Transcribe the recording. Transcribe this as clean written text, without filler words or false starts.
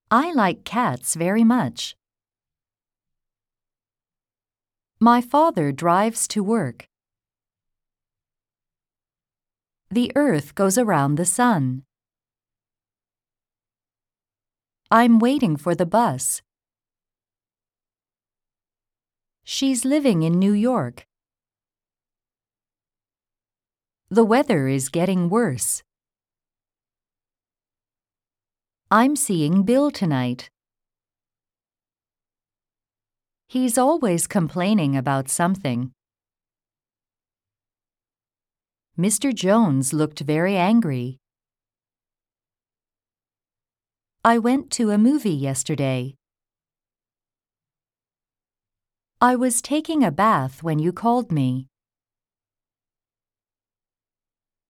I like cats very much. My father drives to work. The earth goes around the sun. I'm waiting for the bus. She's living in New York. The weather is getting worse. I'm seeing Bill tonight. He's always complaining about something. Mr. Jones looked very angry. I went to a movie yesterday. I was taking a bath when you called me.